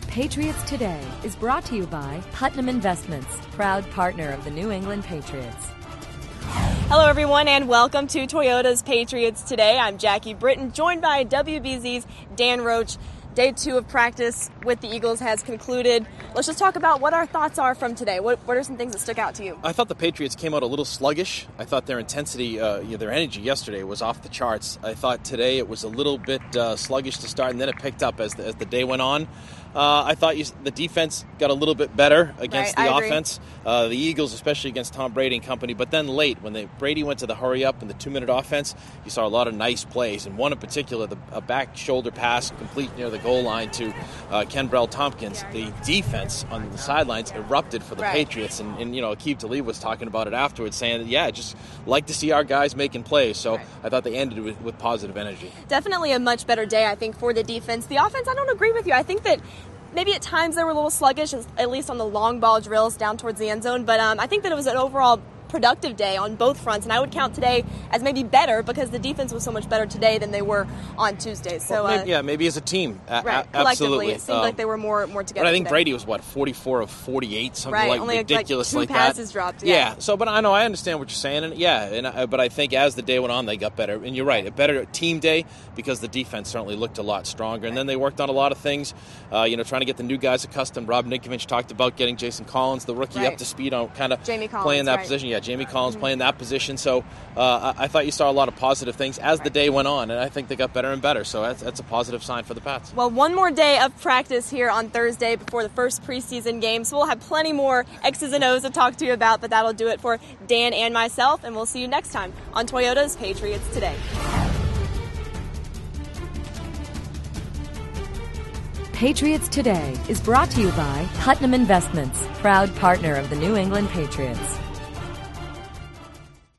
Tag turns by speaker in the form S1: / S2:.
S1: Patriots Today is brought to you by Putnam Investments, proud partner of the New England Patriots.
S2: Hello, everyone, and welcome to Toyota's Patriots Today. I'm Jackie Britton, joined by WBZ's Dan Roach. Day 2 of practice with the Eagles has concluded. Let's just talk about what our thoughts are from today. What are some things that stuck out to you?
S3: I thought the Patriots came out a little sluggish. I thought their intensity, their energy yesterday was off the charts. I thought today it was a little bit sluggish to start, and then it picked up as the day went on. I thought the defense got a little bit better against the offense. The Eagles, especially against Tom Brady and company. But then late, when Brady went to the hurry-up and the 2-minute offense, you saw a lot of nice plays. And one in particular, a back shoulder pass complete near the goal line to Kenbrell Tompkins. The defense on the sidelines erupted for the Patriots. And Aqib Talib was talking about it afterwards, saying, just like to see our guys making plays. So I thought they ended with positive energy.
S2: Definitely a much better day, I think, for the defense. The offense, I don't agree with you. I think that maybe at times they were a little sluggish, at least on the long ball drills down towards the end zone. But I think that it was an overall productive day on both fronts, and I would count today as maybe better because the defense was so much better today than they were on Tuesday. So
S3: maybe as a team,
S2: collectively,
S3: absolutely.
S2: It seemed like they were more together.
S3: But I think
S2: today.
S3: Brady was 44 of 48, something
S2: only
S3: ridiculous
S2: like 2
S3: that.
S2: passes dropped.
S3: So, but I know I understand what you're saying, but I think as the day went on, they got better. And you're right, a better team day because the defense certainly looked a lot stronger. And then they worked on a lot of things, trying to get the new guys accustomed. Rob Ninkovich talked about getting Jason Collins, the rookie, up to speed on kind of playing that position. Yeah, Jamie Collins playing that position. So I thought you saw a lot of positive things as the day went on, and I think they got better and better. So that's a positive sign for the Pats.
S2: Well, one more day of practice here on Thursday before the first preseason game, so we'll have plenty more X's and O's to talk to you about, but that'll do it for Dan and myself, and we'll see you next time on Toyota's Patriots Today.
S1: Patriots Today is brought to you by Putnam Investments, proud partner of the New England Patriots.